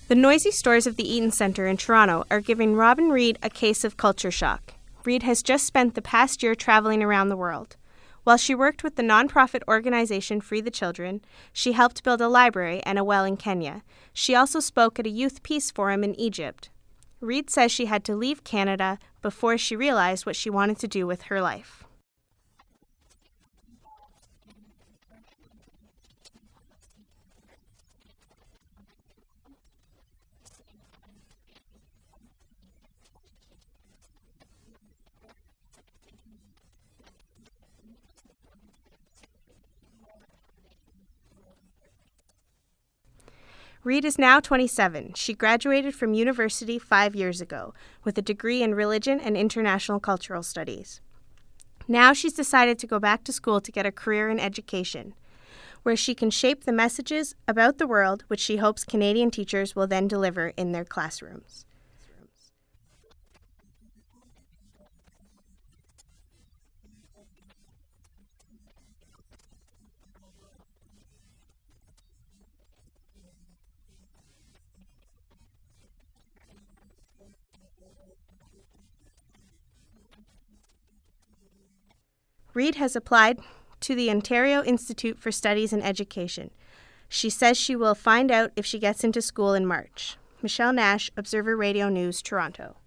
The noisy stores of the Eaton Centre in Toronto are giving Robin Reid a case of culture shock. Reid has just spent the past year traveling around the world. While she worked with the nonprofit organization Free the Children, she helped build a library and a well in Kenya. She also spoke at a youth peace forum in Egypt. Reid says she had to leave Canada before she realized what she wanted to do with her life. Reid is now 27. She graduated from university 5 years ago with a degree in religion and international cultural studies. Now she's decided to go back to school to get a career in education, where she can shape the messages about the world which she hopes Canadian teachers will then deliver in their classrooms. Reid has applied to the Ontario Institute for Studies in Education. She says she will find out if she gets into school in March. Michelle Nash, Observer Radio News, Toronto.